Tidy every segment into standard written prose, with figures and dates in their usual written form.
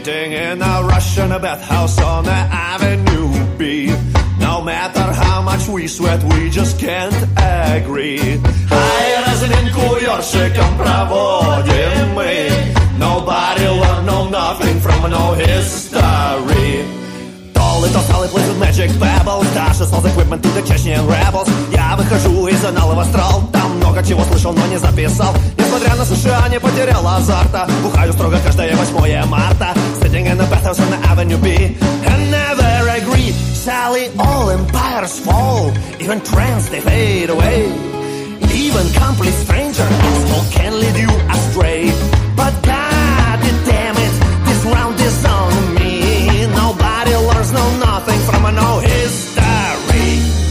Sitting in a Russian bathhouse on the Avenue B. No matter how much we sweat, we just can't agree. Ай, разминку ёршиком проводим мы. Nobody learned no nothing from no history. Little solid plays with magic pebbles. Dash us all the equipment to the Chechnyan rebels. Я выхожу из анала в астрал. Там много чего слышал, но не записал. Несмотря на США, не потерял азарта. Бухаю строго каждое 8 марта. Sitting in the bathhouse on the Avenue B. And never agree. Sally, all empires fall. Even trends, they fade away. Even complete stranger asshole can lead you astray. But God damn it, this round is on me. Nobody learns no nothing from a no history.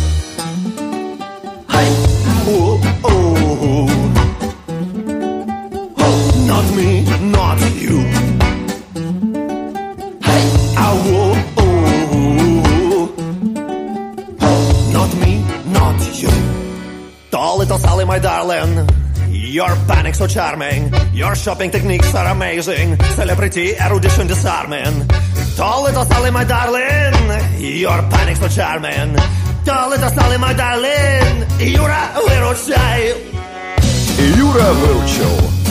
Hey, ooh, ooh. Oh, not me, not you. Hey, oh, ooh. Oh, not me, not you. Tall little Sally, my darling. Your panic so charming. Your shopping techniques are amazing. Celebrity erudition disarming. Tall little Sally, my darling. Your panic so charming. Tall little Sally, my darling. Юра, выручай. Юра выручил.